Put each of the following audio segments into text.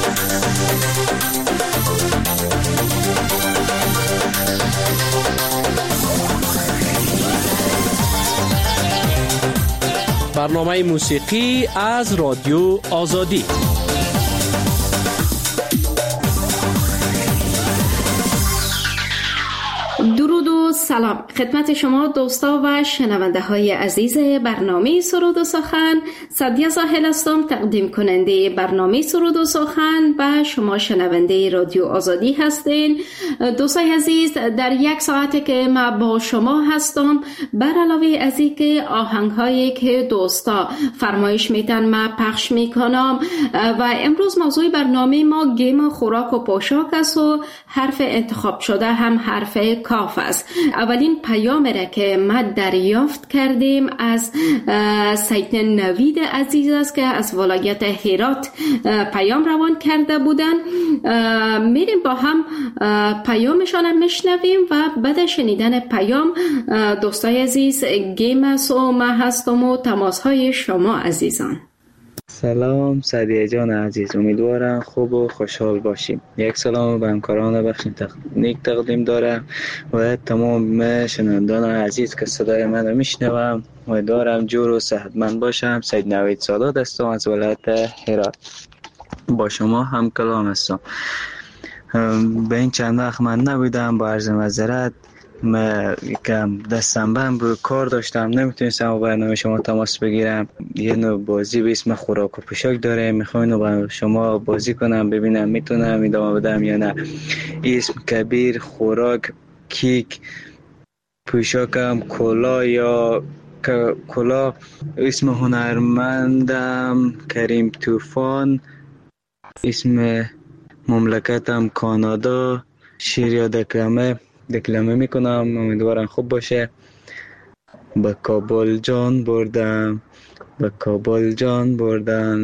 برنامه موسیقی از رادیو آزادی. درود و سلام خدمت شما دوستا و شنونده های عزیز برنامه سرود و سخن. سعدیه زاهل هستم، تقدیم کننده برنامه سرود و سخن و شما شنونده رادیو آزادی هستین. دوستای عزیز، در یک ساعتی که ما با شما هستم، بر علاوه از اینکه آهنگ هایی که دوستا فرمایش میتن ما پخش میکنم و امروز موضوع برنامه ما گیم خوراک و پوشاک است و حرف انتخاب شده هم حرف کاف است. اولین پیام را که ما دریافت کردیم از سید نوید عزیز است که از ولایت هرات پیام روان کرده بودن. میریم با هم پیامشان هم میشنویم و بعد شنیدن پیام دوستای عزیز گیم است و ما هستم و تماس های شما عزیزان. سلام سعدیه جان عزیز، امیدوارم خوب و خوشحال باشیم. یک سلام به همکاران بخش تکنیک تقدیم دارم و تمام شنوندگان عزیز که صدای من میشنوم. امیدوارم جور و صحتمند باشم. سید نوید سادات هستم از ولایت هرات، با شما هم کلام هستم. به این چند وقت من نبودم، با عرض معذرت. من یکم دستم بند بود، کار داشتم، نمیتونستم با برنامه شما تماس بگیرم. یه نوع بازی به اسم خوراک و پوشاک داره، میخوام اینو با شما بازی کنم، ببینم میتونم ادامه بدم یا نه. اسم کبیر، خوراک، کیک، پوشاکم کلا یا کلا. اسم هنرمندم کریم طوفان، اسم مملکتم کانادا. شعر یا دکلمه میکنم، امیدوارم خوب باشه. به کابل جان بردم، به کابل جان بردن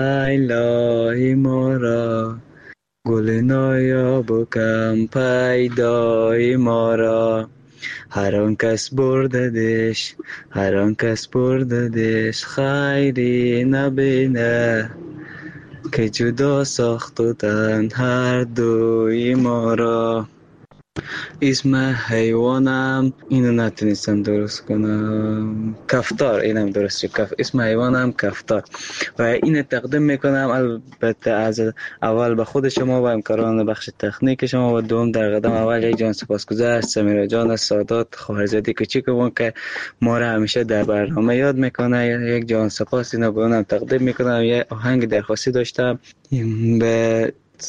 لیلای ما را، گل نایاب و کم پیدای ما را. هر آن کس برددش، هر آن کس برددش، خیری نبینه که جدا ساختن هر دوی ما را. اسم حیوانم اینو نتونستم درست کنم، کفتار. اینم درست شد. اسم حیوانم کفتار و اینو تقدیم میکنم البته از اول به خود شما و همکاران بخش تکنیک شما و دوم در قدم اول یک جان سپاسگزار سمیرا جان سادات خواهرزاده کوچیکمون که ما را همیشه در برنامه یاد میکنه. یک جان سپاس اینو به اونم تقدیم میکنم. یه آهنگ درخواستی داشتم به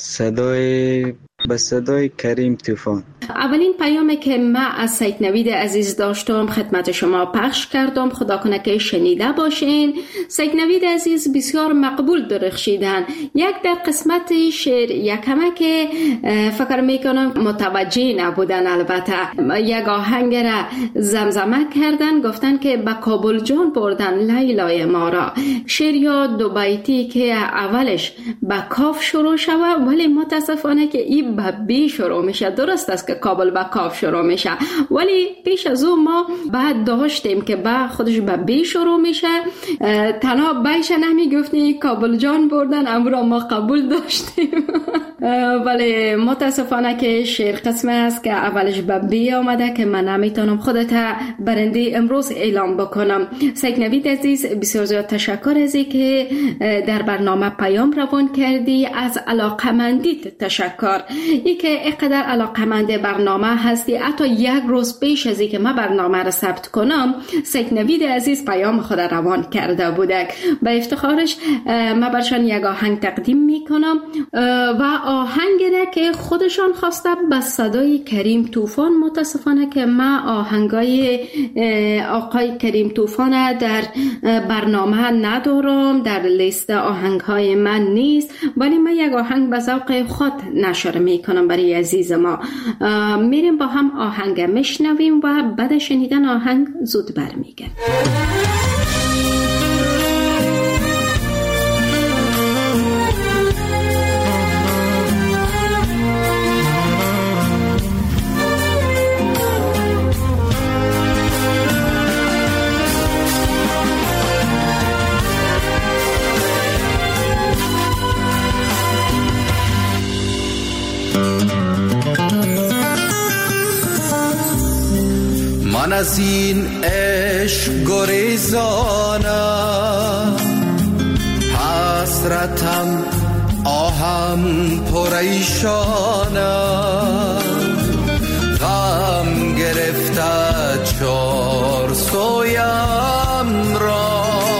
صدای کریم طوفان. اولین پیامی که ما از سید نوید عزیز داشتم خدمت شما پخش کردم، خدا کنه که شنیده باشین. سید نوید عزیز بسیار مقبول درخشیدن. یک در قسمت شعر یکمه که فکر میکنم متوجه نبودن، البته یک آهنگ را زمزمه کردن، گفتن که به کابل جان بردن لیلای ما را. شعر یا دو بیتی که اولش به کاف شروع شود ولی متاسفانه که این به بی شروع میشه. درست است که کابل با کاف شروع میشه ولی پیش از اون ما بعد داشتیم که با خودش به بی شروع میشه. تنها بیش نمی گفتیم کابل جان بردن، امرا ما قبول داشتیم ولی متاسفانه که شعر قسمه است که اولش به بی آمده که من نمیتونم خودت برنده امروز اعلام بکنم. سید نوید عزیز بسیار زیاد تشکر از که در برنامه پیام روان کردی. از علاقمندیت تشکر، ای که اینقدر علاقمند برنامه هستی. حتی یک روز پیش از اینکه من برنامه را ثبت کنم سید نوید عزیز پیام خود روان کرده بودک. به افتخارش من برشان یک آهنگ تقدیم میکنم و آهنگ را که خودشان خواسته به صدای کریم طوفان. متاسفانه که من آهنگای آقای کریم طوفان در برنامه ندارم، در لیست آهنگهای من نیست، ولی من یک آهنگ به ذوق خود نشر میکنم برای عزیز ما. میریم با هم آهنگ میشنویم و بعد شنیدن آهنگ زود برمیگردیم. من از این عشق گریزانم، حسرتم آهم پریشانم، غم گرفته چار سویم را،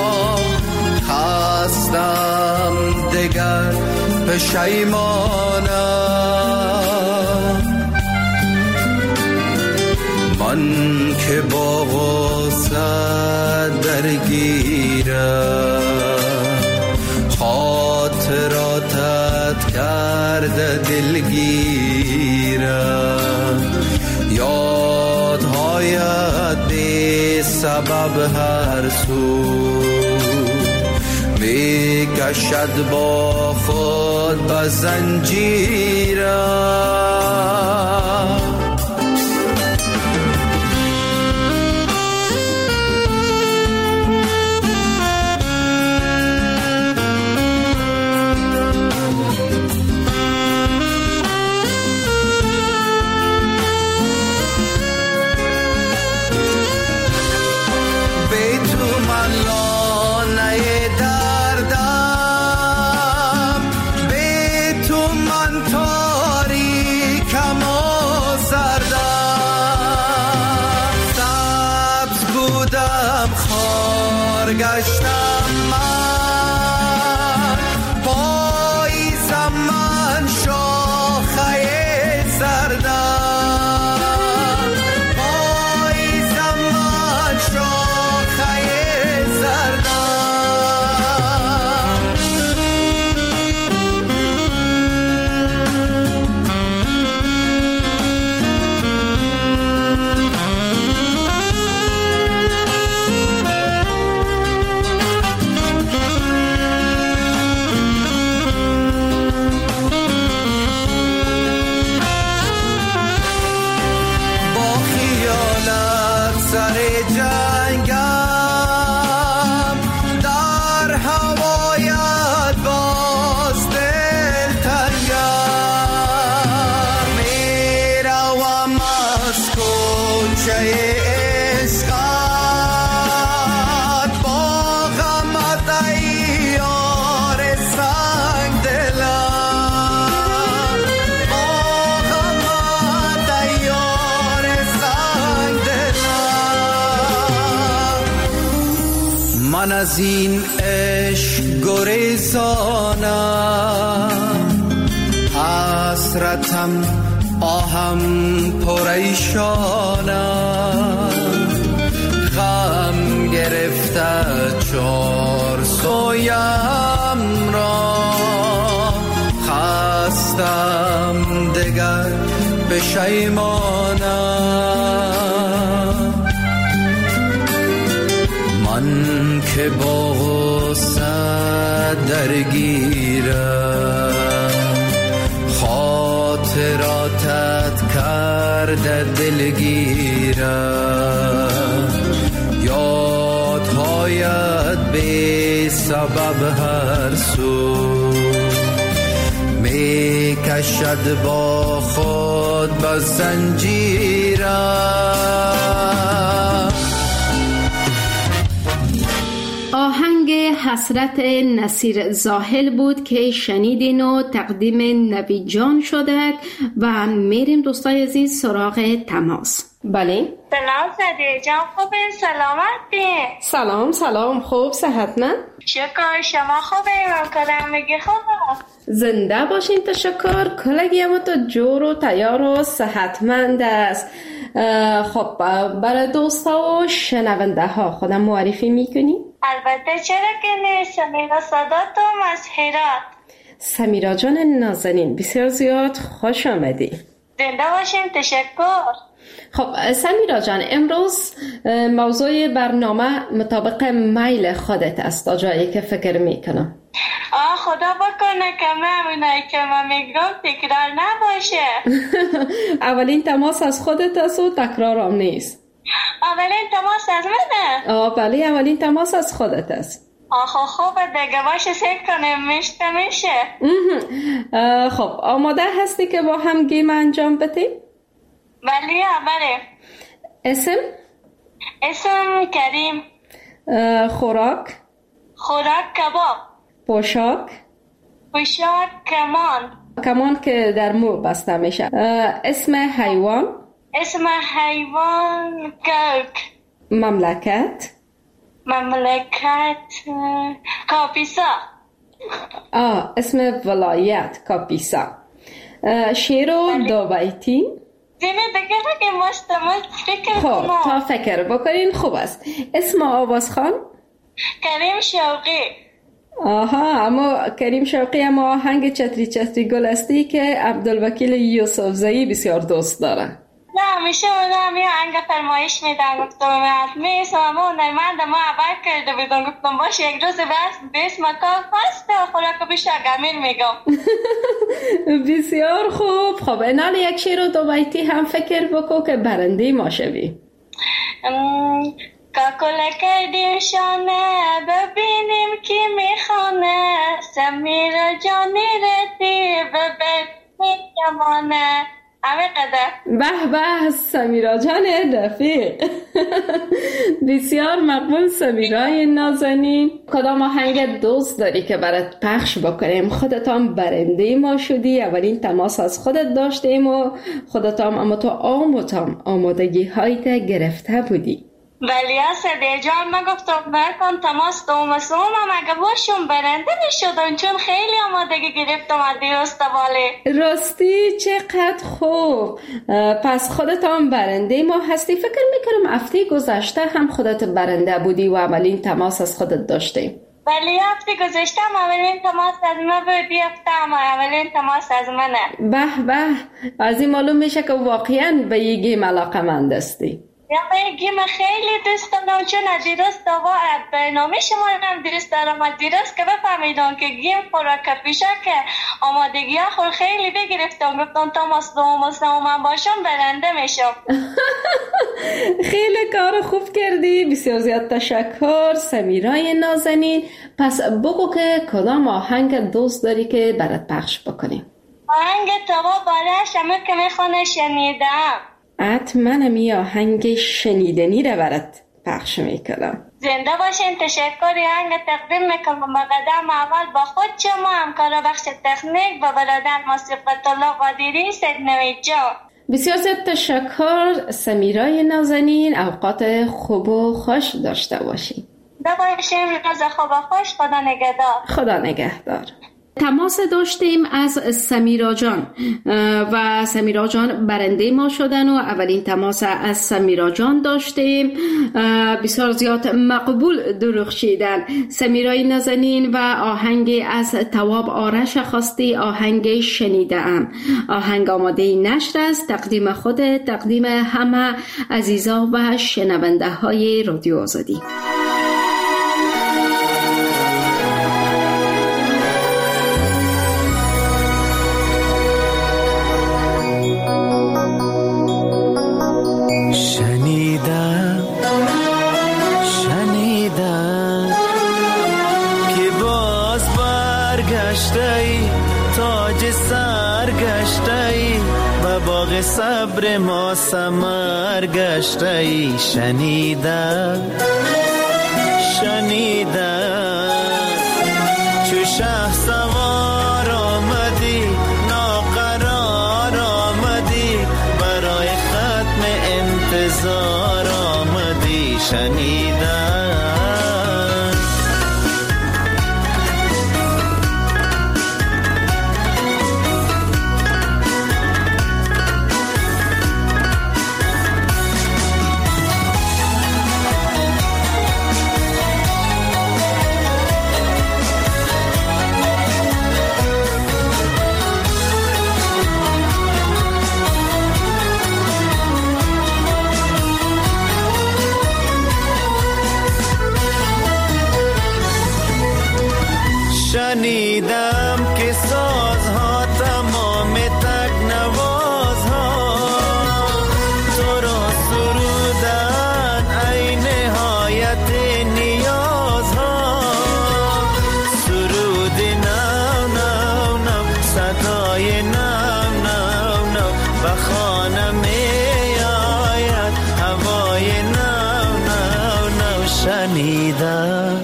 خستم دگر پشیمانم. من که با غصه درگیرم، خاطراتت کرده دلگیرم، یادهایت بی سبب هر سو می کشد با خود به زنجیرم. گشتم من، پاییزم من شاخه زردم، پاییزم من شاخه من از این عشق گریزانم، حسرتم آهم پریشانم، غم گرفته چار سویم را، خستم دگر پشیمانم. من که با غصه درگیرم، خاطراتت کرده دلگیرم، یادهایت بی سبب هر سو می کشد با خود به زنجیرم. آهنگ حسرت نصیر زاهل بود که شنیدین و تقدیم نوید جان شده و میریم دوستای عزیز سراغ تماس. بله سلام سعدیه جان، خوبه؟ سلامتی؟ سلام خوب صحتمند؟ شکر، شما خوبه؟ کلم میگی خوبه؟ زنده باشین، تشکر. کلگی هم تو جور و تیار و صحتمند است. خب برای دوستا و شنونده ها خودم معرفی میکنی؟ البته چرا که نیست. سمیرا صداتم از هرات. سمیرا جان نازنین، بسیار زیاد خوش آمدی. زنده باشین، تشکر. خب سمیرا جان، امروز موضوع برنامه مطابق میل خودت است تا جایی که فکر میکنم. خدا بکنه که همینایی که من میگم تکرار نباشه. اولین تماس از خودت است و تکرار هم نیست. اولین تماس از منه؟ بله اولین تماس از خودت است. خوبه دیگه، باشه سیک کنیم میشه. خب آماده هستی که با هم گیم انجام بدیم؟ بله. اسم؟ اسم کریم. خوراک؟ خوراک کباب. پوشاک؟ پوشاک کمان. کمان که در مو بسته میشه. اسم حیوان؟ اسم حیوان کرک. مملکت؟ مملکت کاپیسا. اسم ولایت کاپیسا. شعر و دو بیتی؟ زمین بگه که مستمل فکر کنم. خب تا فکر بکنین خوب است. اسم آوازخوان؟ کریم شوقی. اما کریم شوقی اما آهنگ چتری چتری گل استی که عبدالوکیل یوسفزئی بسیار دوست داره. نه همیشه اونم یه آهنگ فرمایش میدن، گفتم میسم اون نرمند ما عبر کرده بیدون، گفتم باشه یک روز به اسم کاف هست خوراک بیشتر گمیر میگم. بسیار خوب. خب اینال یک شعر و دو بیتی هم فکر بکن که برنده ما شوی. کاکل کردیم شانه ببینیم کی میخانه، سمیر جانی رتی ببین میکمانه. همه قدر. به به سمیرا جان رفیق. بسیار مقبول سمیرای نازنین. کدام آهنگ دوست داری که برات پخش بکنیم؟ خودتان برنده ما شدی، اولین تماس از خودت داشتیم و خودتان اما تو آمادگی هایت گرفته بودی. ولی اصده جان ما گفتم نکن تماس دوم اگه باشم برنده میشدم، چون خیلی آمادگی گرفتم از دیروز واله. راستی چقدر خوب. پس خودتان برنده ما هستی. فکر میکنم هفته گذشته هم خودت برنده بودی و اولین تماس از خودت داشتیم. ولی هفته گذشته اولین تماس از من بودی، اولین تماس از منه. به به. از این معلوم میشه که واقعا به یه گیم علاقه‌مند هستی. یا به گیم خیلی دوست دارم، چون از دیروز برنامه شما هم دوست دارم. از دیروز که بفهمیدم که گیم خوراک پیشه که آمادگی ها خور خیلی بگرفتم، گفتم تماس دوم من باشم برنده میشم. خیلی کار خوب کردی. بسیار زیاد تشکر سمیرای نازنین. پس بگو که کدام آهنگ دوست داری که برات پخش بکنیم؟ آهنگ توا بارش همه که میخونه شنیدم. منم یه آهنگ شنیدنی رو برات پخش میکنم. زنده باشین. تشکر. آهنگ تقدیم میکنم با قدم اول با خود شما همکار بخش تکنیک و برادر موسیقیت الله قادری سیدنوی جان. بسیار زیاد تشکر سمیرای نازنین. اوقات خوب و خوش داشته باشین. زنده باشین. روز خوب و خوش. خدا نگهدار. خدا نگهدار. تماس داشتیم از سمیرا جان و سمیرا جان برنده ما شدن و اولین تماس از سمیرا جان داشتیم. بسیار زیاد مقبول درخشیدن. سمیرای نازنین و آهنگ از تواب آرش خواستی، آهنگ شنیدم. آهنگ آماده نشر است. تقدیم خود، تقدیم همه عزیزا و شنونده های رادیو آزادی. صبر ما ثمر گشته. شنیدم چو شه سوار آمدی، ناقرار آمدی، برای ختم انتظار آمدی. شنیدم شنیدم که سازها تمام تکنوازها تو را سرودن ای نهایت نیازها. سرود نو نو نو، صدای نو نو نو، و خانه می آید هوای نو شنیدم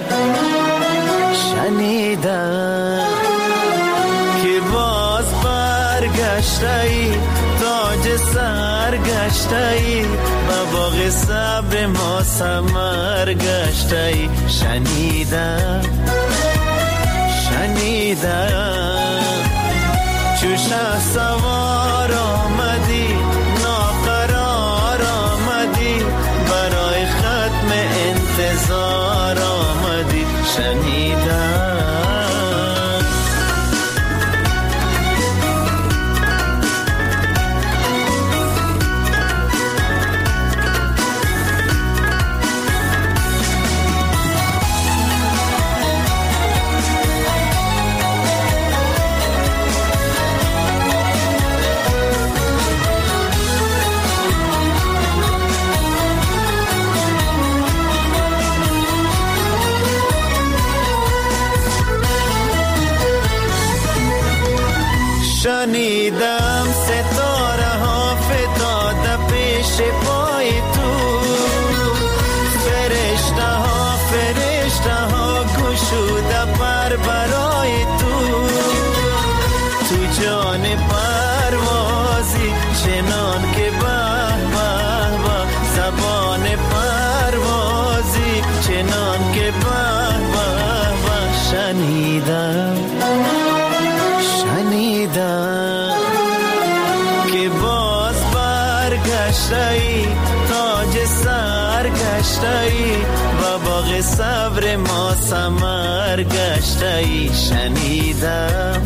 که باز برگشته ای، تاج سر گشته ای، و باغ صبر ما ثمر گشته ای. شنیدم چو شهسوار آمدی، ناقرار آمدی، برای ختم انتظار آمدی. شنیدم شنیدم ستاره ها فتاده پیش پای تو، فرشته ها گشوده پر برای تو. تو جان پروازی چنان که به به به، زبان پروازی چنان که به به به. شنیدم که باز برگشته ای، تاج سر گشته ای، و باغ صبر ما ثمر گشته ای. شنیدم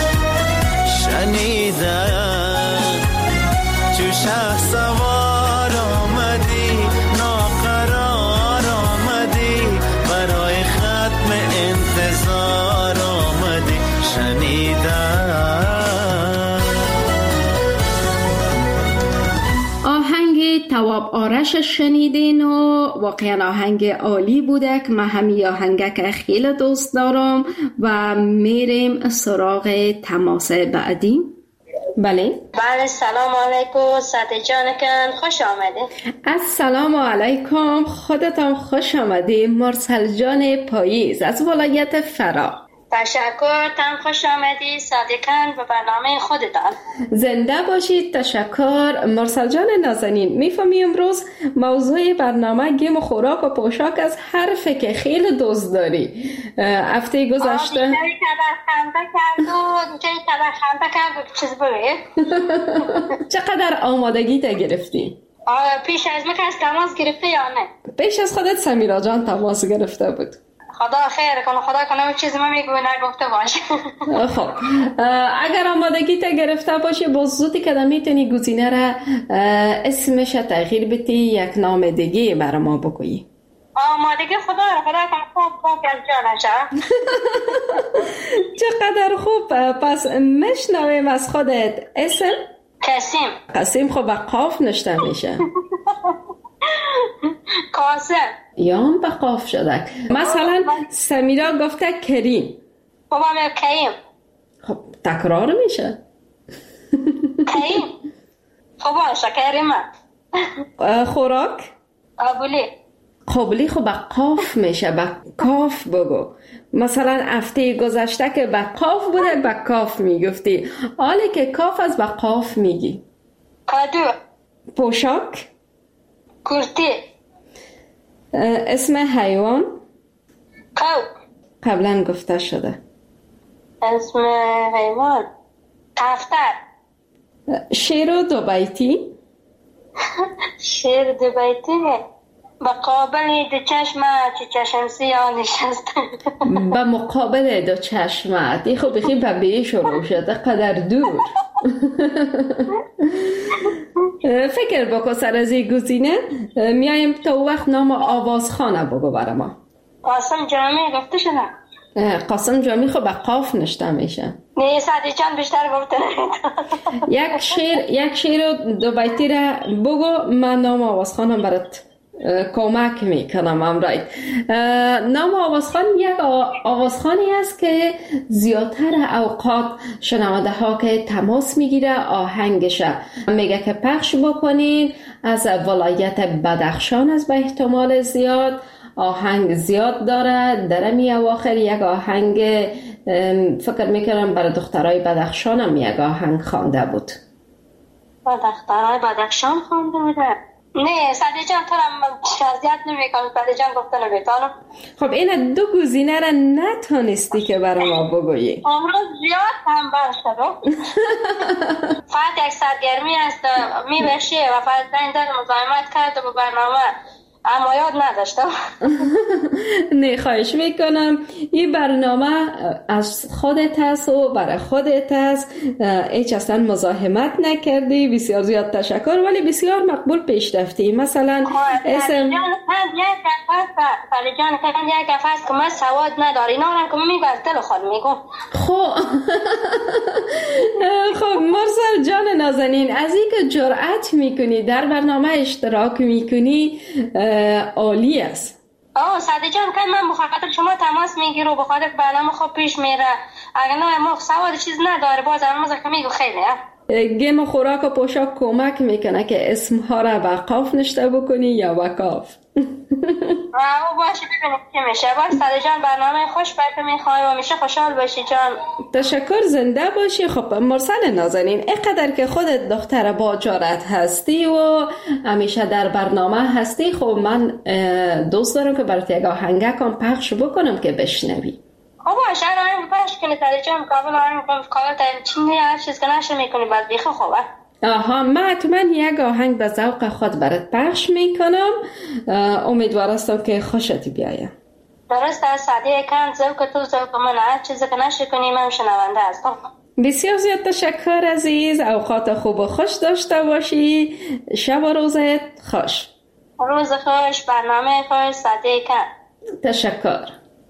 چو شهسوار آمدی، ناقرار آمدی، برای ختم انتظار آمدی. شنیدم تواب آرش شنیدین و واقعا آهنگ عالی بوده که من همی آهنگک خیلی دوست دارم و میریم سراغ تماس بعدی. بله سلام علیکم ساده جانکن، خوش آمده. السلام علیکم، خودتان خوش آمدی. مرسل جان پاییز از ولایت فرا. تشکر، تم خوش آمدی صادقاً به برنامه خودتان. زنده باشید. تشکر مرسل جان نازنین. میفهمی امروز موضوع برنامه گیم و خوراک و پوشاک از حرفی که خیلی دوست داری. هفته گذشته دیگه خنده کرد چیز بگه. چقدر آمادگی تا گرفتی؟ پیش از من کس تماس گرفته یا نه؟ پیش از خودت سمیرا جان تماس گرفته بود. خدا خیر کنه، خدا کنه چیزی من میگو نگفته باشه. خب اگر آمادگی تا گرفته باشه باز زودی که میتونی گزینه را اسمش تغییر بدی، یک نام دیگه برای ما بگویی. آمادگی خدا کنه خوب از جانشه. چقدر خوب. پس مشنویم از خودت اسم. قاسم. خب با قاف نشته میشه. قاسم یا به قاف شده. مثلا سمیرا گفته کریم. بابا من کریم. خب تکرار میشه. کریم. خب باشه کریمه. خوراک قابلی. خب به قاف میشه. به کاف بگو. مثلا هفته گذشته که به قاف بوده به کاف میگفتی، حالی که کاف از به قاف میگی. کادو. پوشاک کرتی. اسم حیوان کو. قبلا گفته شده. اسم حیوان کفتر. شیر دو بیتی. شیر دو بیتی به قابل دو چشمه چه چشم سیاه نشسته. به مقابل دو چشمه دی خب بخی به شروع شده قدر دور. فکر بکن سر از این گزینه. میایم تا وقت نام آوازخانه بگو برای ما. قاسم جامی گفته شده. قاسم جامی خب به قاف نشته میشه. نه سادی چند بیشتر گفته یک شیر دو بیتی را بگو، من نام آوازخانم برات کمک میکنم. امرای نام آوازخان یک آوازخانی است که زیادتر اوقات شنونده ها که تماس میگیره آهنگش میگه که پخش بکنین. از ولایت بدخشان است به احتمال زیاد. آهنگ زیاد داره. در می اواخر یک آهنگ فکر میکنم برای دخترای بدخشان هم یک آهنگ خوانده بود. دخترای بدخشان خوانده بوده؟ نه سعدی جان تو هم شرزیت نمیکنم. سعدی جان گفته نمیتونم. خب این دو گزینه را نتونستی که برای ما بگویی. امروز زیاد تنبل شدم. فقط یک سرگرمی است میبشی و فقط زنگ زد مزاحمت کرد به برنامه اما یاد نداشتم. نه خواهش میکنم. این برنامه از خودت هست و برای خودت هست، هیچ اصلا مزاحمت نکردی. بسیار زیاد تشکر، ولی بسیار مقبول پیش رفتی. مثلا اسم فریجان یک گفت که من سواد نداری اینا هم که میبرتل خود میگم. خب مرسل جان نازنین، از این که جرأت میکنی در برنامه اشتراک میکنی عالی است. سعدی جان که من بخاطر شما تماس میگیرم و بخاطر برنامه خوب پیش میره. اگر نه ما سواد چیز نداره باز همه که میگو خیلی گیم و خوراک و پوشاک کمک میکنه که اسمها را وقاف نشته بکنی یا وقاف. باشه ببینیم چی میشه. باز سعدی جان برنامه خوش برکه میخوایم و میشه خوشحال باشی جان. تشکر، زنده باشی. خب مرسل نازنین، اینقدر که خودت دختر با جرأت هستی و همیشه در برنامه هستی، خب من دوست دارم که برات یک آهنگکم پخش بکنم که بشنوی. خب باشه الان پخش کنی سعدی جان. قابل آن کار چینی هر چیز که نشه میکنی بعد بیخه خوبه. من حتما یک آهنگ به ذوق خود برات پخش میکنم. امیدوارم که خوشت بیاید. درست است سعدی کن ذوق تو ذوق من، هر چیزی که نشه کنی من شنونده هستم. بسیار زیاد تشکر عزیز. اوقات خوب و خوش داشته باشی. شب و روزت خوش. روز خوش، برنامه خوش سعدی کن. تشکر.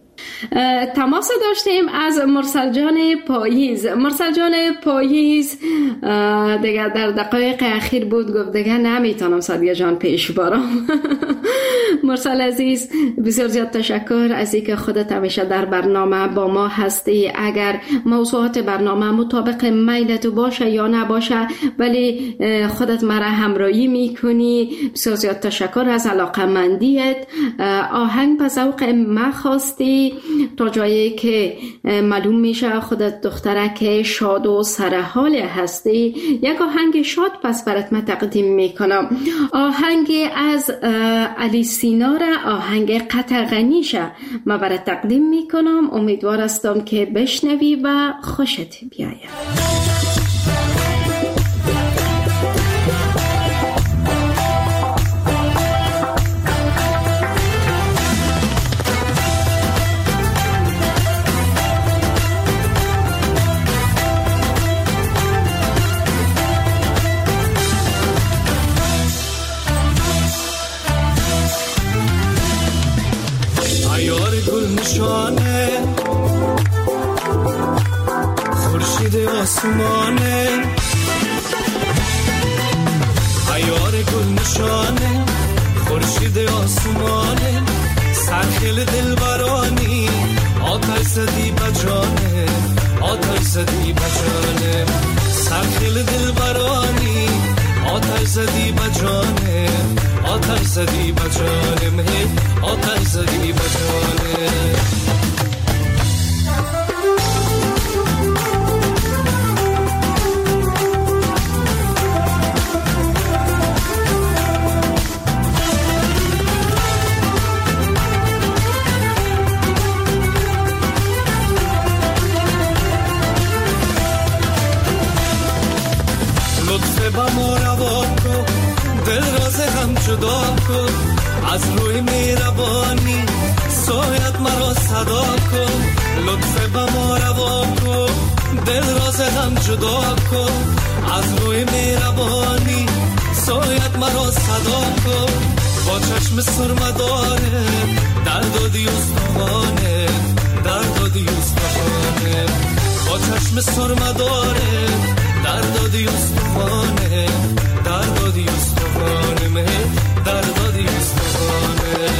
تماس داشتیم از مرسل جان پاییز. مرسل جان پاییز دیگه در دقایق اخیر بود، گفت دیگه نمیتونم سعدی جان پیش بارم. مرسل عزیز بسیار زیاد تشکر از اینکه خودت همیشه در برنامه با ما هستی. اگر موضوعات برنامه مطابق میلت باشه یا نباشه ولی خودت مرا همراهی میکنی، بسیار زیاد تشکر از علاقمندیت. آهنگ به ذوق ما خواستی تا جایی که معلوم میشه خودت دخترک شاد و سرحال هستی. یک آهنگ شاد پس برات من تقدیم میکنم. آهنگ از علی سینار، آهنگ قطغنیشه من برات تقدیم میکنم. امیدوار هستم که بشنوی و خوشت بیاید. خورشید آسمانه عیار گل نشانه، خورشید آسمانه سرخیل دلبرانی، آتش زدی بجانه، آتش زدی بجانه، سرخیل دلبرانی، آتش زدی بجانه، آتش زدی بجانه، مهی آتش زدی بجانه. جدا کن از روی مهربانی، سایت مرا صدا کن، لطف به ما روا کن، دل راز هم جدا کن از روی مهربانی، سایت مرا صدا کن، با چشم سرمه داره درد و دیوستانه، درد و دیوستانه، با چشم سرمه داره درد و دیوستانه، درد و دیوستانه، مه درد و دیوستانه.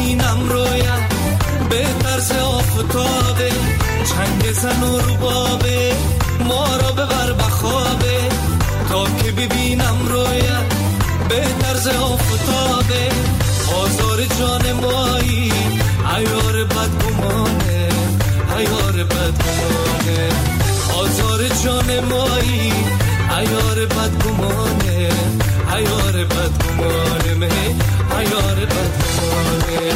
ببینم رویت به طرز آفتابه، چنگ زن و ربابه ما را ببر بخوابه، تا که ببینم رویت به طرز آفتابه. آزار جان مایی عیار بدگمانه، عیار بدگمانه، آزار جان مایی عیار بدگمانه، عیار بدگمانه، عیار بدگمانه.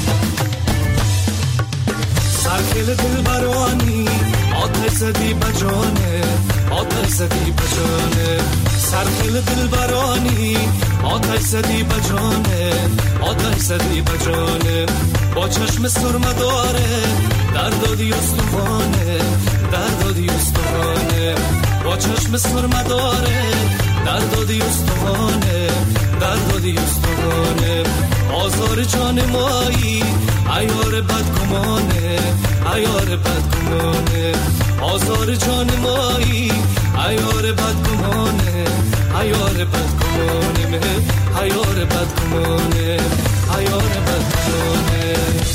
سرکل دل برانی آتش زدی بجانه، آتش زدی بجانه، سرکل دل برانی آتش زدی بجانه، آتش زدی بجانه. با چشم سرمه داره در دادی استخوانه، در دادی استخوانه، با چشم سرمه داره در دادی استخوانه، در دادی استخوانه. آزار جان مایی عیار بدگمانه، عیار بدگمانه، آزار جان مایی عیار بدگمانه، عیار بدگمانه، عیار بدگمانه، عیار بدگمانه.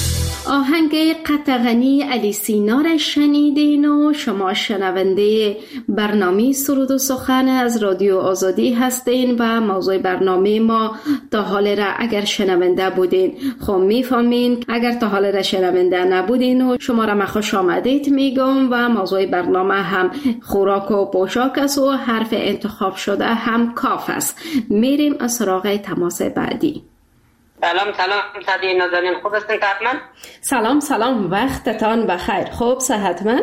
آهنگ قطغنی علی سینا را شنیدین و شما شنونده برنامه سرود و سخن از رادیو آزادی هستین و موضوع برنامه ما تا حال را اگر شنونده بودین خب میفهمین، اگر تا حال را شنونده نبودین و شما را من خوش آمدید میگم. و موضوع برنامه هم خوراک و پوشاک است و حرف انتخاب شده هم کاف است. میریم از سراغ تماس بعدی. سلام سعدی نازنین، خوب هستین حتما؟ سلام وقتتان بخیر. خوب صحتمند؟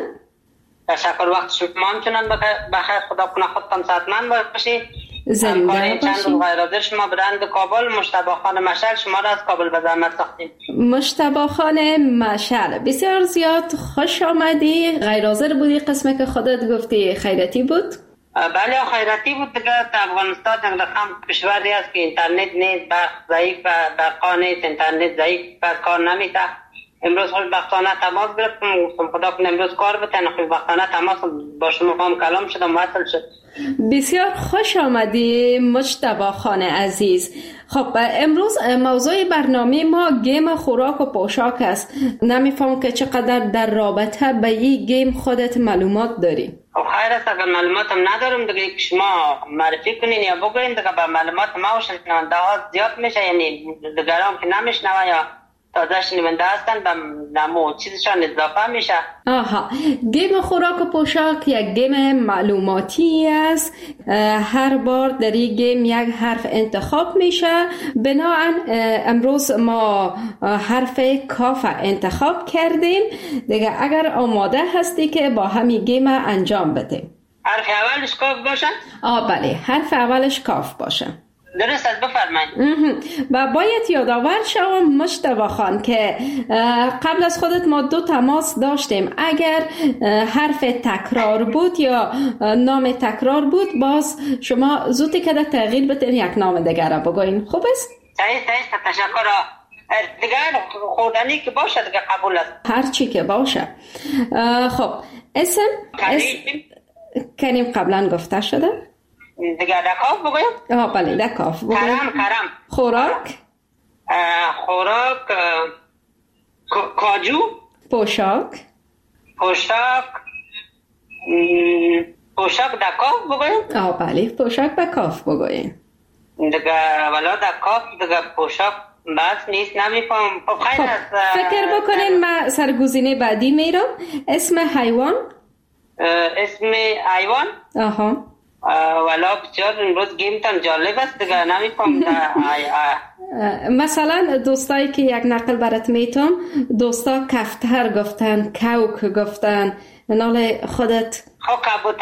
تشکر، وقت شما همچنان بخیر. خدا کنه خودتان صحتمند باشید. زنده باشید. چند غیرحاضر شما برند کابل مجتبی خان مشعل شما را از کابل به زحمت ساختیم. مجتبی خان مشعل بسیار زیاد خوش آمدی. غیرحاضر بودی، قسمه که خودت گفتی خیرتی بود؟ بله خیراتی بود دیگه. افغانستان یک رقم کشوری است که اینترنت نیست، برق ضعیف و برقا نیست، اینترنت ضعیف و کار نمیده. امروز خوشبختانه تماس گرفتم، خدا کنه امروز کار بتن، خوشبختانه تماس با شما هم کلام شدم، وصل شد. بسیار خوش آمدی مجتبی خان عزیز. خب امروز موضوع برنامه ما گیم خوراک و پوشاک است. نمیفهم که چقدر در رابطه به این گیم خودت معلومات داری؟ خب خیر است، اگر معلوماتم ندارم دیگه شما معرفی کنین یا بگوین دیگه به معلومات ما و شنونده ها زیاد میشه، یعنی دیگران که نمیشنوه یا تازه شنونده هستن به نمو چیزشان اضافه میشه. آها، گیم خوراک و پوشاک یک گیم معلوماتی است. هر بار در این گیم یک حرف انتخاب میشه. بنابراین امروز ما حرف کاف انتخاب کردیم دیگه. اگر آماده هستی که با همین گیم انجام بدیم. حرف اولش کاف باشه؟ بله، حرف اولش کاف باشه. درست است، بفرمایید. و باید یادآور شوم مجتبی خان که قبل از خودت ما 2 تماس داشتیم. اگر حرف تکرار بود یا نام تکرار بود باز شما زودی که تغییر بتین یک نام دیگر را بگوین. خوب است؟ صحیح تشکر. دیگر خوردنی که باشه دیگه قبول است. هر چی که باشه. خب اسم کریم قبلا گفته شده؟ دیگه دکاف بگویم؟ بله دکاف بگویم. کرم. خوراک کاجو. پوشاک دکاف بگویم؟ بله پوشاک دکاف بگویم. دیگه ولا دکاف دیگه پوشاک بس نیست، نمیفهم. خب فکر بکنین من سرگزینه بعدی میرم. اسم حیوان. اسم حیوان؟ ولا بسیار امروز گیمتان جالب است دیگه، نمیفهم. مثلا دوستایی که یک نقل برات میتونم، دوستا کفتر گفتن، کوک گفتن، نال خودت خب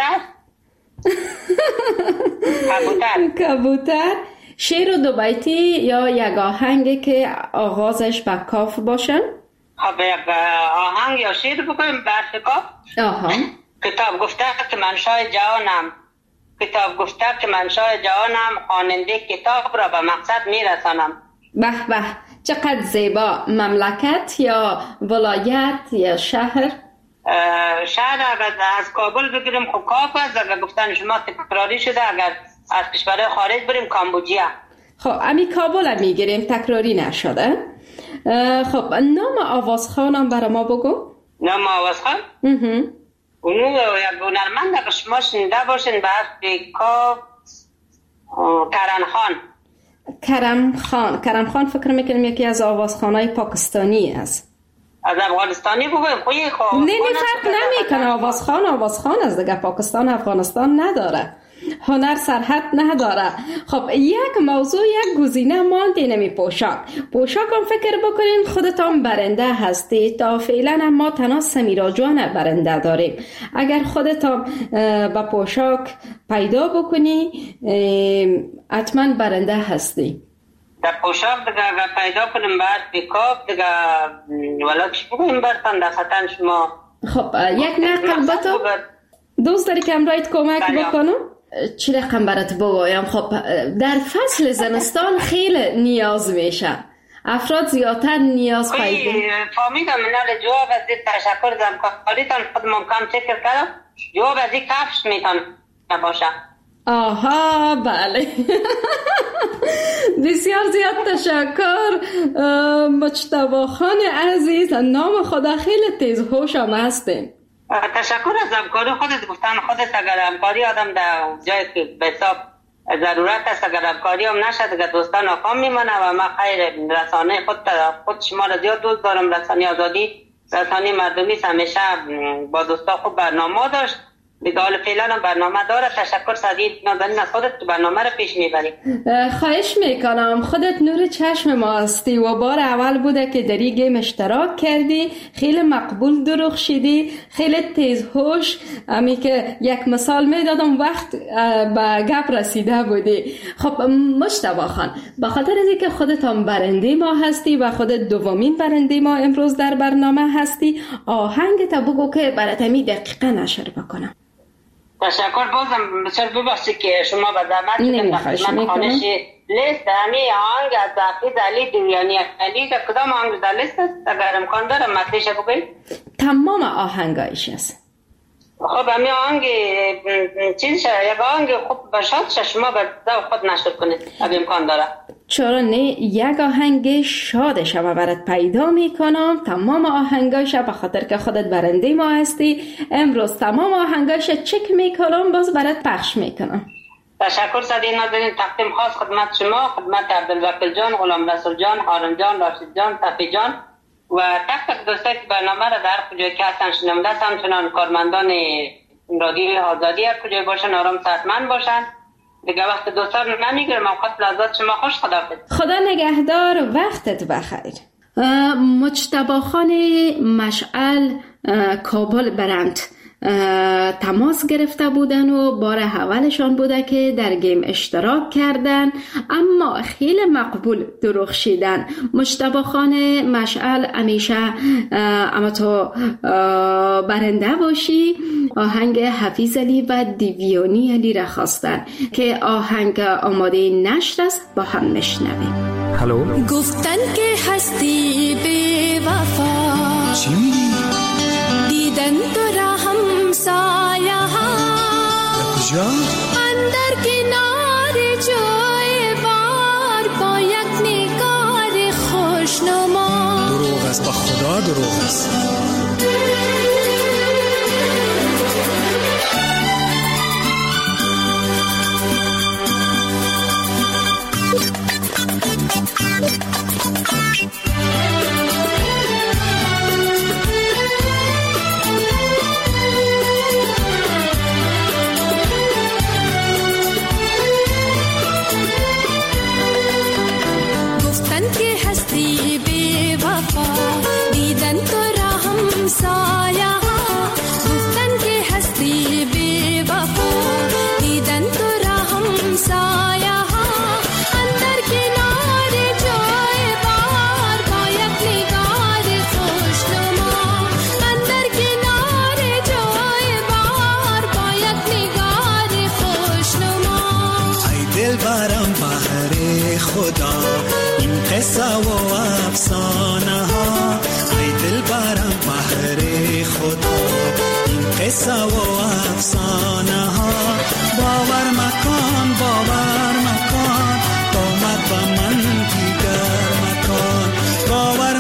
کبوتر. شعر دو بیتی یا یک آهنگی که آغازش با کاف باشه؟ خب یک آهنگ یا شعر بکنیم برف کاف. کتاب گفته که من شاه جهانم، خواننده کتاب را به مقصد میرسانم. به چقدر زیبا. مملکت یا ولایت یا شهر؟ شهر اگر از کابل بگیریم خب کاف است. اگر گفتن شما تکراری شده، اگر از کشور خارج بریم کامبوجیا. خب امی کابل میگیریم، تکراری نشده. خب نام آوازخوانم برای ما بگو. نام آوازخوان؟ اونو یک هنرمند که شما شنیده باشین به حرف کاف کرم خان فکر میکنم یکی از آوازخوانای پاکستانی است. از افغانستانی بگویم خویی خواه نه فرق نمیکنه. آوازخوان از دیگه پاکستان افغانستان نداره، هنر سرحد نداره. خب یک موضوع، یک گزینه مانده نمی پوشاک هم فکر بکنین خودتان برنده هستی. تا فعلا ما تنها سمیرا جان برنده داریم. اگر خودتان با پوشاک پیدا بکنی حتما برنده هستی. در پوشاک دیگه پیدا کنیم بعد بیکاپ دیگه ولی چی بگویم برتن در خطن شما. خب یک نقل با تو دوست داری که امرایت کمک بکنم؟ چی رقم برات بگویم؟ خب در فصل زمستان خیلی نیاز میشه، افراد زیادتر نیاز پیدا. فهمیدم منال جواب از تشکر از همکاریتان. خود ممکن فکر کردم جواب از این کفش میتونه باشه. آها بله. بسیار زیاد تشکر مجتبی خان عزیز، نام خدا خیلی تیز هوش هم هستیم. تشکر از همکاری خودت. گفتن خودت اگر همکاری آدم در جایی که به حساب ضرورت است، اگر همکاری هم نشد اگر دوستان ناکام میمانه. و من خیر رسانه خود شما را زیاد دوست دارم. رسانه آزادی رسانه مردمی همیشه با دوستا خوب برنامه داشت. دیگه حال فعلا هم برنامه داره. تشکر سعید نازنین از خودت برنامه رو پیش میبری. خواهش میکنم، خودت نور چشم ما هستی و بار اول بوده که در این گیم اشتراک کردی. خیلی مقبول درخشیدی، خیلی تیز هوش. امی که یک مثال میدادم وقت به گپ رسیده بودی. خب مجتبی خان، به خاطر از اینکه خودت هم برنده ما هستی و خودت دومین برنده ما امروز در برنامه هستی، آهنگ تا بگو که برات می دقیقا نشر بکنم. تشکر. بازم بسیار ببخشید که شما به زحمت من خانش لیست همی آهنگ از حافظ علی دیویانی علی که کدام آهنگ در لیست است؟ اگر امکان داره مطلعش بگوید. تمام آهنگایش است. خب همی آهنگ چیز یک آهنگ خوب باشد شما به ذوق خود نشر کنید اگر امکان داره. چرا نه، یک آهنگ شاد شما برات پیدا میکنم. تمام آهنگایش به خاطر که خودت برنده ما هستی امروز تمام آهنگایش چک میکنم، باز برات پخش میکنم. تشکر سعید نازنین. تقدیم خاص خدمت شما، خدمت عبدالوکیل جان، غلام رسول جان، هارون جان، راشد جان، صفی جان و تک دوستایی که برنامه را در کجای که هستن شنونده هستن، همچنان کارمندان رادیوی آزادی هر کجای باشن آرام صحتمند باشن. دیگه وقت دوستان نمیگیرم. اوقات لحظات شما خوش. خدا نگهدار، وقتت بخیر. مجتبی خان مشعل کابل برند تماس گرفته بودن و بار اولشان بوده که در گیم اشتراک کردن، اما خیلی مقبول درخشیدن. مجتبی خان مشعل همیشه اما تو برنده باشی. آهنگ حفیظ علی و دیویانی علی را خواستن که آهنگ آماده نشر است، با هم نشنویم. هلو. گفتن که هستی بی وفا، چی میگی؟ دیدن تو را همسایه ها کجا؟ اندر کنار جای بار با یک نگار خوشنما. دروغ است، با خدا دروغ است. قصه و افسانه ها، ای دل برم بحر خدا، این قصه و افسانه ها. باور مکان قامت با من دیگر مکان. باور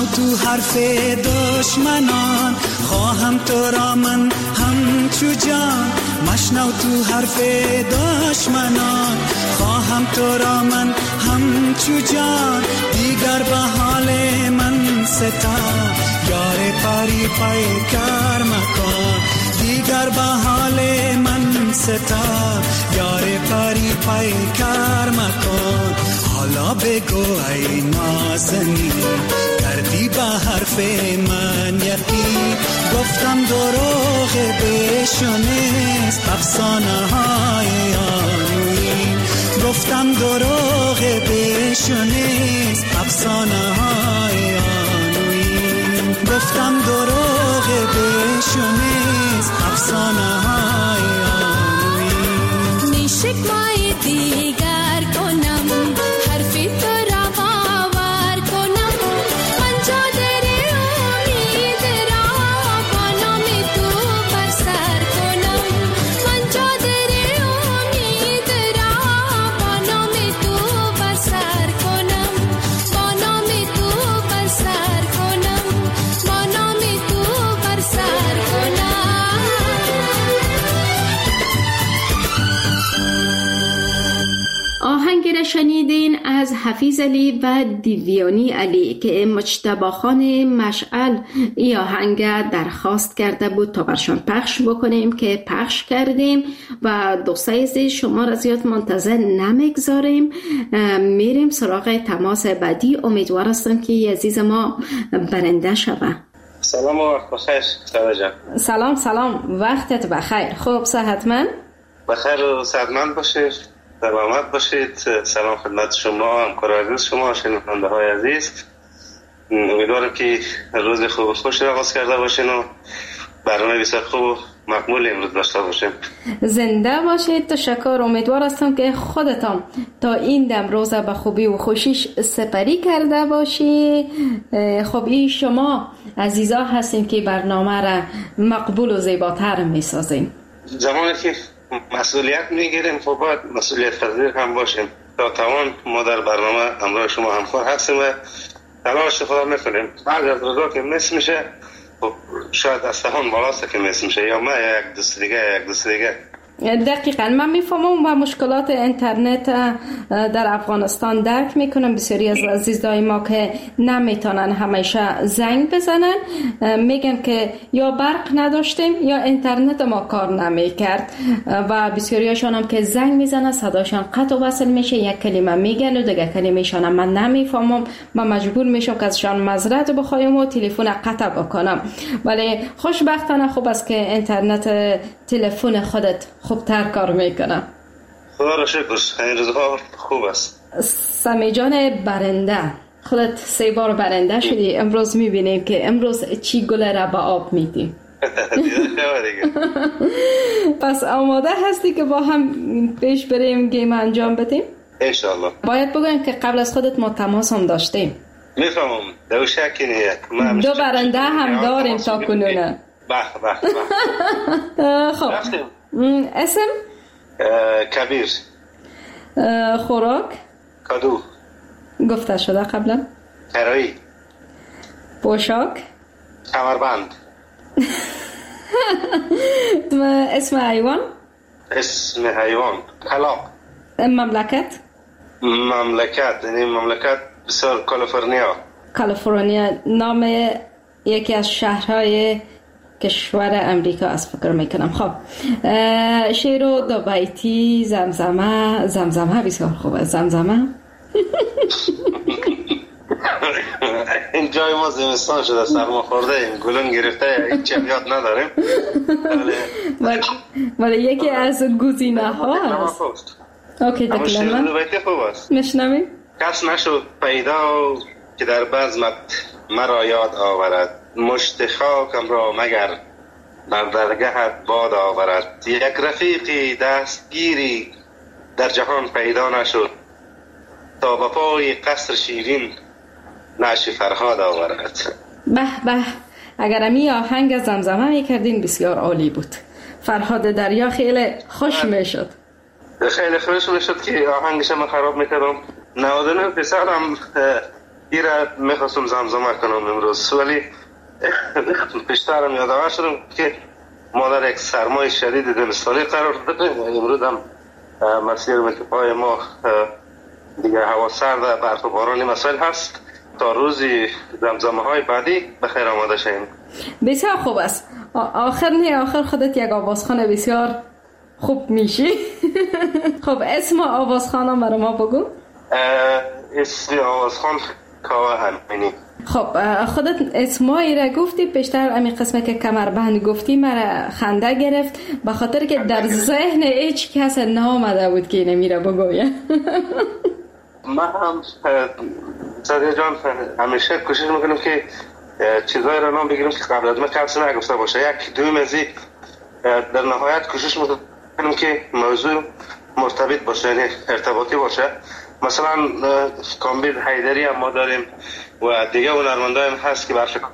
مشنو تو حرف دشمنان، خواهم تو را من همچو جان. مشنو تو حرف دشمنان، خواهم تو را من همچو جان. دیگر به حال من ستا، یار پری پیکر مکن. دیگر به حال من ستا، یار پری پیکر مکن. حالا بگو ای نازنین، کردی به حرف من یقین. گفتم دروغ بشنیست افسانه های آنوین. گفتم دروغ بشنیست افسانه های آنوین. گفتم دروغ بشنیست افسانه های آنوین. میشکمای دیگر کنم، حرفی تو را باور کنم. من چادر امید را با نام تو بر سر کنم. من چادر امید را با نام تو بر سر کنم. با نام تو بر سر کنم. با نام تو بر سر کنم. آهنگ را شنیدین از حفیظ علی و دیویانی علی که مجتبی خان مشعل ای آهنگ درخواست کرده بود تا برشان پخش بکنیم که پخش کردیم و دوستای عزیز شما را زیاد منتظر نمیگذاریم، میریم سراغ تماس بعدی. امیدوار هستم که عزیز ما برنده شوه. سلام و وقت بخیر سارا جان. سلام وقتت بخیر. خوب صحتمند؟ بخیر و صحتمند باشید، سلامت باشید. سلام خدمت شما، همکار عزیز شما، شنونده های عزیز. امیدوارم که روز خوب و خوش آغاز کرده باشین و برنامه بسیار خوب و مقبول امروز داشته باشیم. زنده باشید. تشکر. امیدوار هستم که خودتان تا این دم روز به خوبی و خوشیش سپری کرده باشی. خب این شما عزیزا هستین که برنامه را مقبول و زیباتر میسازین. زمانی که مسئولیت میگیریم خب باید مسئولیت پذیر هم باشیم. تا توان ما در برنامه همراه شما همکار هستیم و تلاش خدا میکنیم. بعد از روزا که مس میشه خب شاید از دهان بالاست که مس میشه، یا ما یک دوست دیگه. دقیقاً من میفهمم و مشکلات اینترنت در افغانستان درک میکنم. بسیاری از عزیزای ما که نمیتونن همیشه زنگ بزنن میگن که یا برق نداشتیم یا اینترنت ما کار نمیکرد و بسیاریشان هم که زنگ میزنن صداشان قطع و وصل میشه، یک کلمه میگن و دیگه کلمه‌شان من نمیفهمم. من مجبور میشم که ازشان معذرت بخوایم و تلفن قطع بکنم. ولی خوشبختانه خوب است که اینترنت تلفن خودت خوبتر کار میکنه. خدا را شکر. این روزها خوب است. سمی جان برنده، خودت 3 بار برنده شدی. امروز میبینیم که امروز چی گل را به آب میدی. پس آماده هستی که با هم پیش بریم گیم انجام بدیم؟ انشالله. باید بگویم که قبل از خودت ما تماس هم داشتیم. میفهمم، دو شکی نیست. 2 برنده هم داریم تا کنونه. خب اسم؟ کبیر. خوراک؟ کدو. گفته شده قبلا. کرایی. پوشاک؟ کمربند. اسم حیوان؟ اسم حیوان کلاغ. مملکت؟ یعنی مملکت بسیار کالیفرنیا. نام یکی از شهرهای کشور امریکا است فکر میکنم. خب شعر و 2 بیتی. زمزمه بسیار خوبه. زمزمه این جای ما زمستان شده، سرما خورده ایم، گلون گرفته، هیچ یاد نداریم. ولی یکی از گزینه ها هست. اوکی دو بیتی خوب است. میشنویم. کس نشد پیدا که در بزمت مرا یاد آورد، مشت خاکم را مگر بر درگهت باد آورد. یک رفیقی دستگیری در جهان پیدا نشد، تا به پای قصر شیرین نعش فرهاد آورد. به به، اگر امی آهنگ زمزمه میکردین بسیار عالی بود. فرهاد دریا خیلی خوش میشد. خیلی خوش میشد که آهنگش من خراب میکردم. 99% ایره میخواستم زمزمه کنم امروز، ولی پیشترم یادآور شدم که ما در یک سرمای شدید زمستانی قرار داریم. امروز هم مسیر منطقه‌های ما دیگه هوا سرد، برف و باران مسائل هست. تا روزی زمزمه های بعدی بخیر آماده شیم. بسیار خوب است. آخر خودت یک آوازخوان بسیار خوب میشی. خب اسم آوازخوانم برای ما بگو. اسم آوازخوان کاوه امینی. خب خودت اسمایی را گفتی، پیشتر امی قسمه که کمربند گفتی مرا خنده گرفت، به خاطر که در ذهن هیچ کس نامده بود که اینه میره بگویه. من هم سادیه جان همیشه کوشش میکنم که چیزایی را نام بگیرم که قبل از من کسی نگفته باشه. یک دویم از این در نهایت کوشش میکنم که موضوع مرتبط باشه، یعنی ارتباطی باشه. مثلا کامبیز حیدری هم ما داریم و دیگه هنرمندای هم هست که برش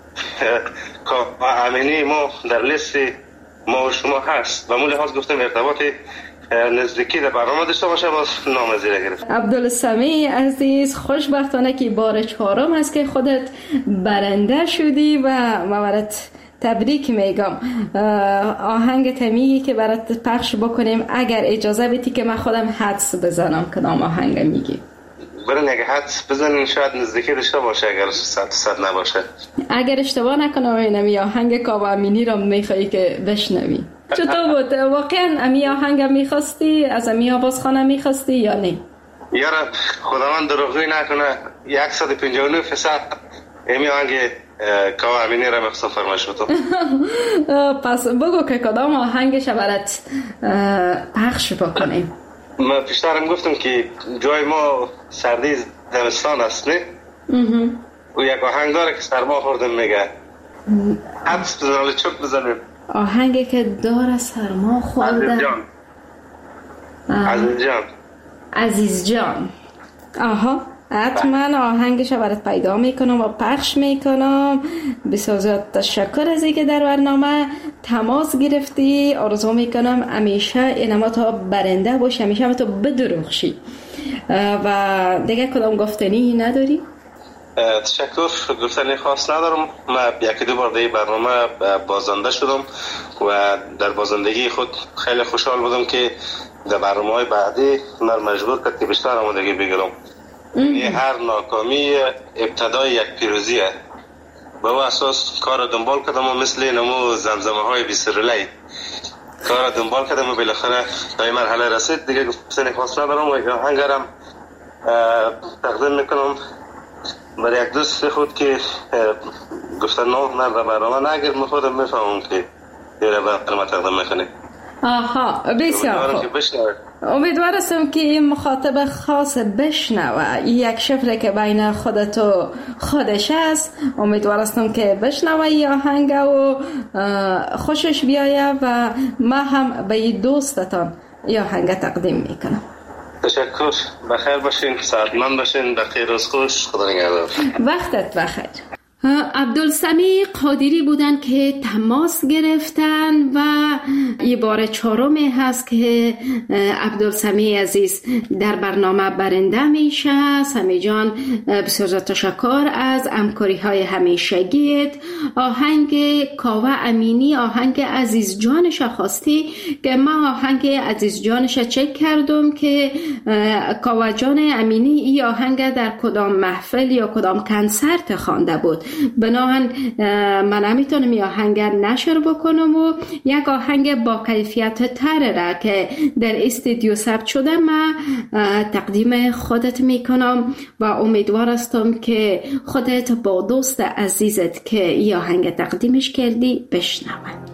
امینی ما در لیست ما و شما هست و مو لحاظ گفتم ارتباط نزدیکی در برنامه داشته باشه، باز نام زیر گرفت. عبدالسمیع عزیز، خوشبختانه که بار 4 است که خودت برنده شدی و مورت تبریک میگم. آهنگ تمیگی که برات پخش بکنیم اگر اجازه بدی که من خودم حدس بزنم کدام آهنگ میگی. برای یک حدس بزنین، شاید نزدیکی داشته باشه اگر 100% نباشه. اگر اشتباه نکنم اینمی آهنگ کاوه امینی را میخوایی که بشنوی. چطور بود؟ واقعا امی آهنگ میخواستی؟ از امی آوازخانه میخواستی یا نه؟ یارا خداوند دروغی نکنه 159% امی آهنگ کاوه امینی را میخواستم فرمایش بدم. پس بگو که کدام آهنگش برات پخش بکنیم. من پیشترم گفتم که جای ما سردی زمستان است نه؟ و یک آهنگ داره که سرما خوردم میگه حدس بزنم چوک بزنیم. آهنگی که داره سرما خوردم. عزیز جان. آها حتما آهنگش برات پیدا میکنم و پخش میکنم. بسیار زیاد تشکر از اینکه در برنامه تماس گرفتی. آرزو میکنم همیشه اینما تا برنده باشی، همیشه تو بدرخشی. و دیگه کدام گفتنی نداری؟ تشکر، گفتنی خاص ندارم. من یکی دو بار در برنامه بازنده شدم و در بازندگی خود خیلی خوشحال بودم که در برنامه‌های بعدی من مجبور کرد که بیشتر آمادگی بگیرم. یعنی هر ناکامی ابتدای یک پیروزیه. به او اساس کار دنبال کردم و مثل نمو زمزمه های بیسرلی کار دنبال کردم و بالاخره تا این مرحله رسید. دیگه گفتنی خاص ندارم و آهنگرم تقدیم میکنم برای یک دوست خود که گفتن نام در برنامه نگیر، من خودم میفهمم که یه برنامه تقدیم میکنه. آها بسیار خوب. امیدوارم که این مخاطب خاص بشنوه. یک شفره که بین خودت و خودش است. امیدوارم که بشنوه این آهنگ و خوشش بیایه و من هم به این دوستتان این آهنگ تقدیم میکنم. تشکر، بخیر باشین، سعادتمند باشین، بخیر روز خوش، خدا نگهدار. وقتت بخیر. عبدالسمیع قادری بودن که تماس گرفتن و یه بار 4 هست که عبدالسمیع عزیز در برنامه برنده میشه. سمی جان بسیار تشکر از همکاری های همیشگیت. آهنگ کاوه امینی آهنگ عزیز جانش خواستی که من آهنگ عزیز جانش چک کردم که کاوه جان امینی این آهنگ در کدام محفل یا کدام کنسرت خوانده بود. بناهن من نمیتونم این آهنگ نشر بکنم و یک آهنگ با کیفیت تر را که در استودیو ثبت شده من تقدیم خودت میکنم و امیدوار هستم که خودت با دوست عزیزت که این آهنگ تقدیمش کردی بشنوند.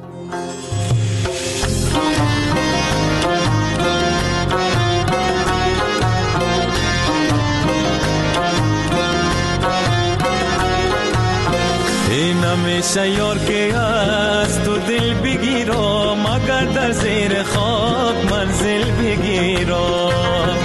این همیشه یار که از تو دل بگیرم مگر در زیر خاک منزل بگیرم.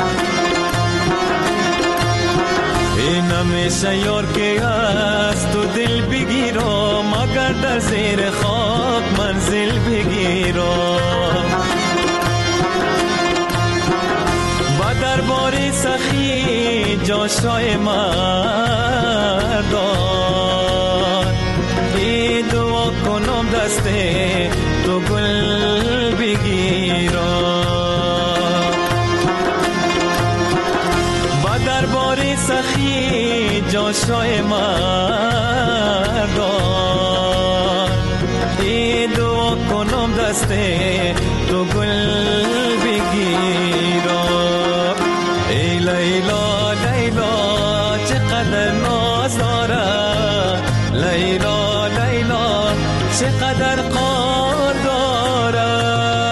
این همیشه یار که از تو دل بگیرم مگر در زیر خاک منزل بگیرم. و درباره سخی جاشای مردان ای دعا کنم دست تو گل بگیرم با دربار سخی جاشای مردان ای دعا کنم دست تو گل بگیرم ای لیلا لیلا چقدر ناز داره لیلا لیلا چقدر قار داره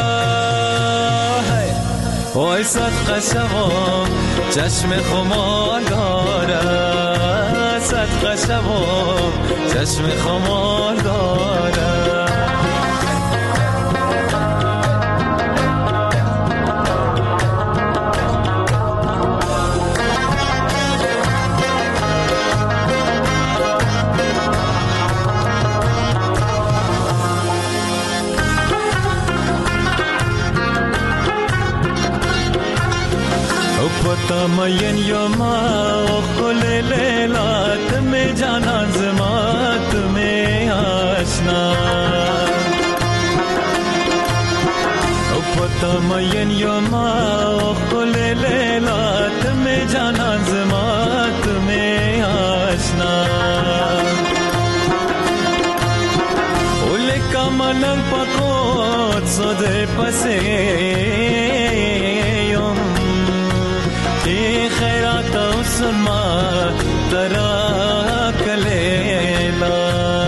وای صدقه شوم چشم خمار داره صدقه شوم چشم خمار داره تمین یوم خل لیلات میں جانا زمات میں آشنا تمین یوم خل لیلات میں جانا زمات میں آشنا اول کا ملنگ پکوت سودے پسے خیرات سما ترا کلیلا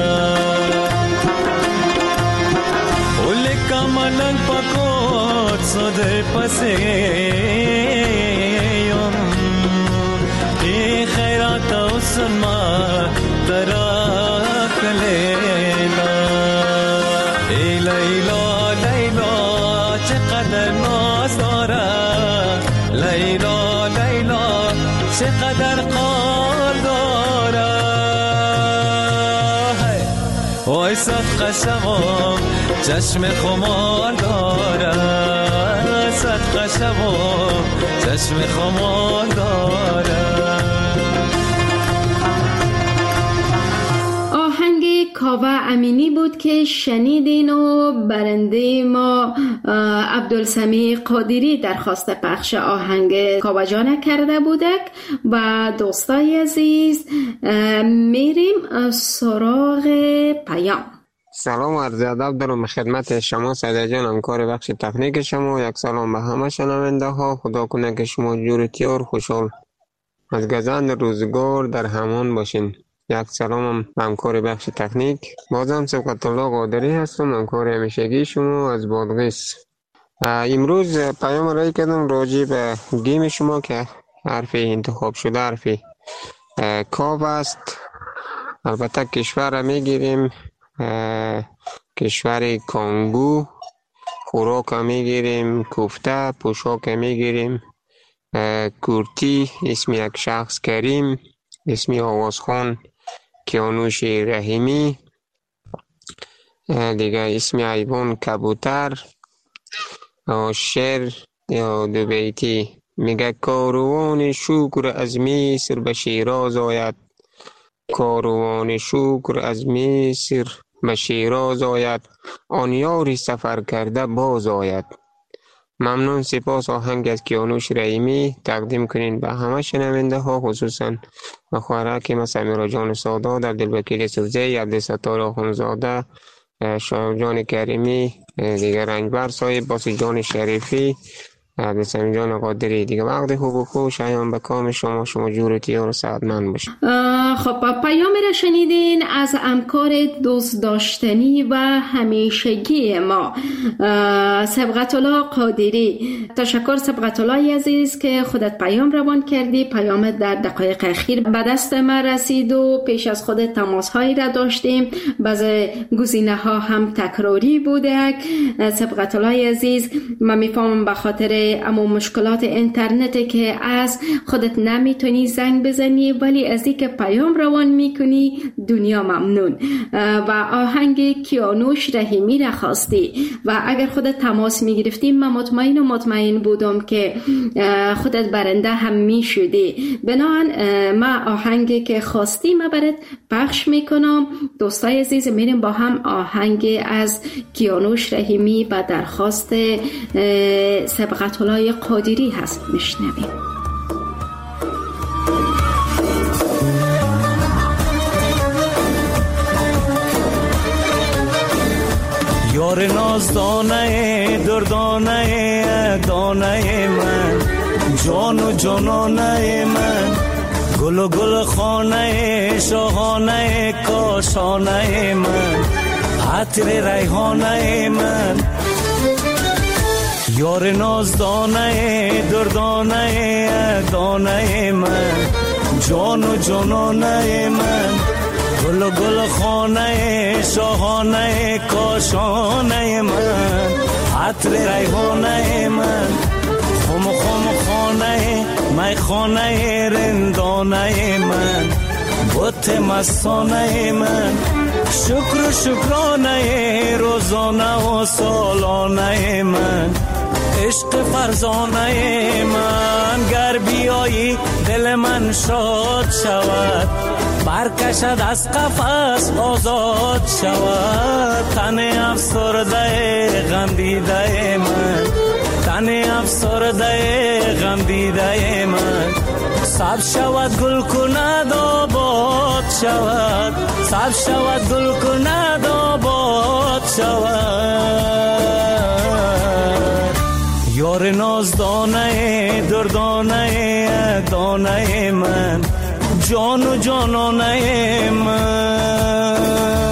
اول کا ملنگ پکوت سودے پسے خیرات سما ترا کلیلا ای لیلا لیلا چقدر ناز داره لیلا چقدر قار داره وای صدقه شوم چشم خمار داره صدقه شوم چشم خمار داره کاوه امینی بود که شنیدین و برنده ما عبدالسمیع قادری درخواست پخش آهنگ کاوه جان کرده بودک. و دوستای عزیز میریم سراغ پیام. سلام و عرض ادب دارم خدمت شما سعید جان، همکار بخش تکنیک شما. یک سلام به همه شنونده ها. خدا کنه که شما جورتی و خوشحال از گذشت روزگار در همان باشین. یک سلام به همکار بخش تکنیک. بازم سبقت الله قادری هستم، همکار همیشگی شما از بادغیس. امروز پیام رای کردم راجع به گیم شما که حرف انتخاب شده حرف کاو است. البته کشور را میگیریم کشور کانگو، خوراک میگیریم کوفته، پوشاک میگیریم کورتی، اسم یک شخص کریم، اسم آوازخان کیانوش رحیمی، دیگه اسم حیوان کبوتر، شعر یا دو بیتی میگه کاروان شکر از مصر به شیراز آید، کاروان شکر از مصر به شیراز آید، آن یاری سفر کرده باز آید. ممنون، سپاس. آهنگ از کیانوش رحیمی تقدیم کنین به همه شنونده ها، خصوصا به خواهرک ما سمیرا جان سادات، عبدالوکیل سوزی، عبدالستار آخونزاده، شایب جان کریمی، دیگر رنجبر صاحب، باسی جان شریفی، عبدالسمیع جان قادری. دیگه وقت خوب و خوش ایام به کام شما جورتی و سعادتمند باشید. خب پیامی را شنیدین از همکار دوست داشتنی و همیشگی ما سبقت الله قادری. تشکر سبقت الله عزیز که خودت پیام روان کردی. پیامت در دقایق اخیر به دست ما رسید و پیش از خود تماس هایی را داشتیم، بعضی گزینه ها هم تکراری بوده. سبقت الله عزیز، من میفهمم به خاطر اما مشکلات اینترنتی که از خودت نمیتونی زنگ بزنی، ولی از اینکه پیام کدام روان میکنی دنیا ممنون و آهنگ کیانوش رحیمی را خواستی و اگر خودت تماس میگرفتی من مطمئن بودم که خودت برنده هم میشدی. بنابراین من آهنگی که خواستی من برات پخش میکنم. دوستای عزیز میریم با هم آهنگ از کیانوش رحیمی و درخواست سبقت الله قادری هست میشنویم. یار نازدانه دردانه دانه من، جان و جانانه من، گل و گل خانه شاهانه کاشانه من، عطر ریحانه من. یار نازدانه دردانه دانه من، جان و جانانه من، گل و گل خانه شاهانه کاشانه من، عطر ریحانه من، خم خم خانه می خانه رندانه من، بت مستانه من، شکر شکرانه روزانه و سالانه من، عشق فرزانه من. گر بیایی دل من شاد شود، برکشد از قفس آزاد شود. تن افسرده غم دیده من، تن افسرده غم دیده من، سبز شود گل کند آباد شود، سبز شود گل کند آباد شود. یار نازدانه دردانه دانه من، جان و جانانه من.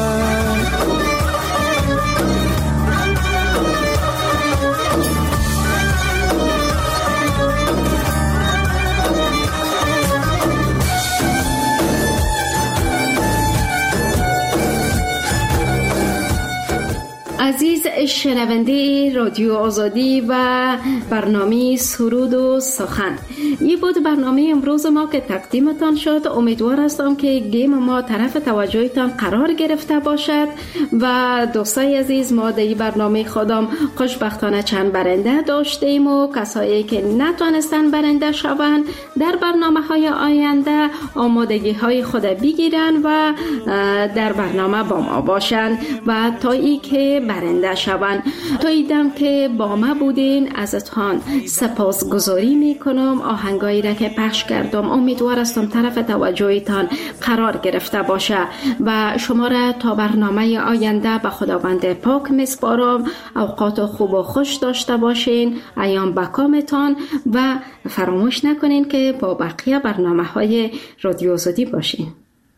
عزیز شنونده رادیو آزادی و برنامه سرود و سخن، این بود برنامه امروز ما که تقدیمتان شد. امیدوار هستم که گیم ما طرف توجهتان قرار گرفته باشد و دوستای عزیز ما در این برنامه خودم خوشبختانه چند برنده داشتیم و کسایی که نتونستن برنده شوند در برنامه های آینده آمادگی های خود بگیرن و در برنامه با ما باشن و تا ای که برنده شوند. تا ایدم که با ما بودین ازتان سپاسگزاری میکنم. آهنگایی را که پخش کردم امیدوار هستم طرف توجهتان قرار گرفته باشه و شما را تا برنامه آینده به خداوند پاک میسپارم. اوقات خوب و خوش داشته باشین، ایام بکامتان و فراموش نکنین که با بقیه برنامه های رادیو آزادی باشین.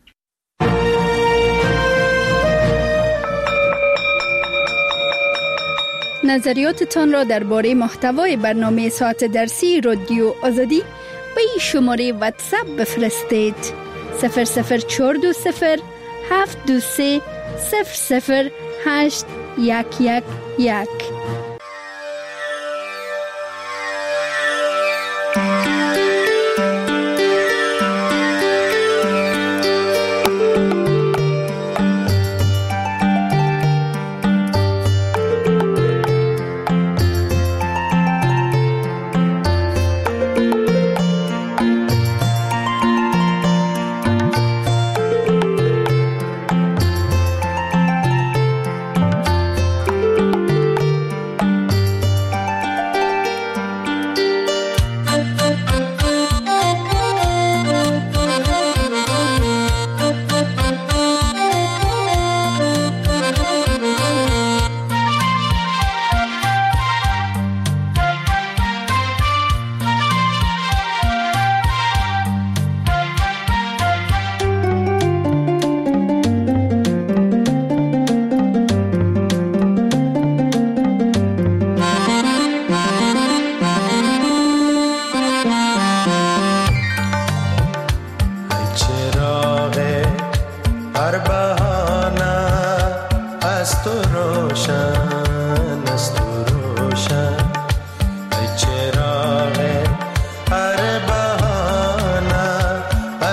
نظریاتتان را درباره محتوای برنامه ساعت درسی رادیو آزادی به این شماره واتساپ بفرستید: 00420 723 00811.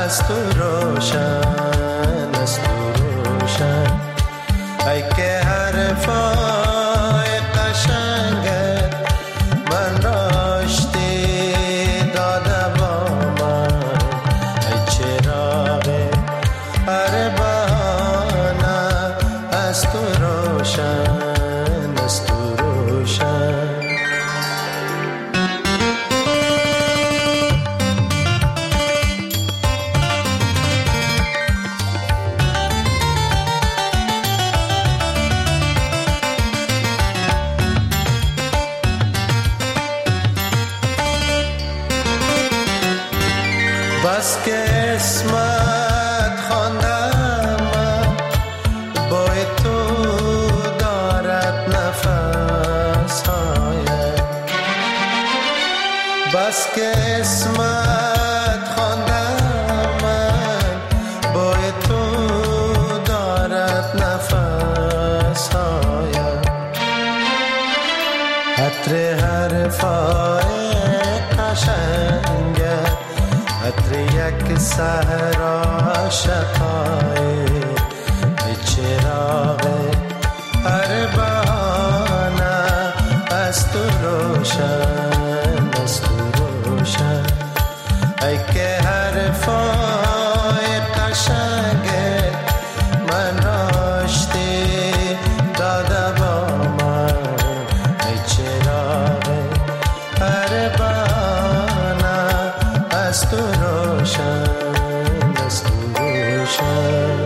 از تو روشن، از تو روشن. ای که حرفای قشنگت من راشتی داده با من. ای چراغ هر بهانه از تو روشن، از تو روشن. بس که اسمت خواندم بای تو دارد نفس هایت. بس که اسمت خواندم بای تو دارد نفس هایت. عطر حرفای قشنگت، عطر یک سحر عاشقای. ای چراغ هر بهانه از تو روشن، از تو روشن. ای که حرفای قشنگت من راشتی داده با من. ای چراغ هر بهانه از تو روشن، از تو روشن.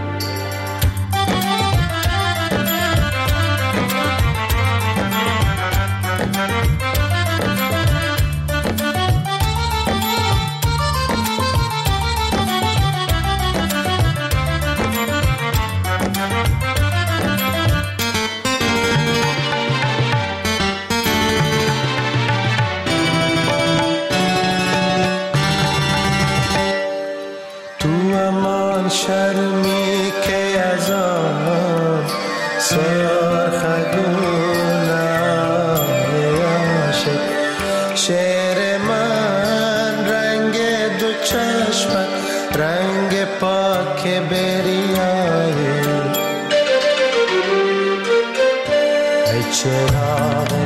شرمی که از آن سرخگونای عاشق. شعر من رنگ دو چشمت، رنگ پاک بریایی. ای چراغ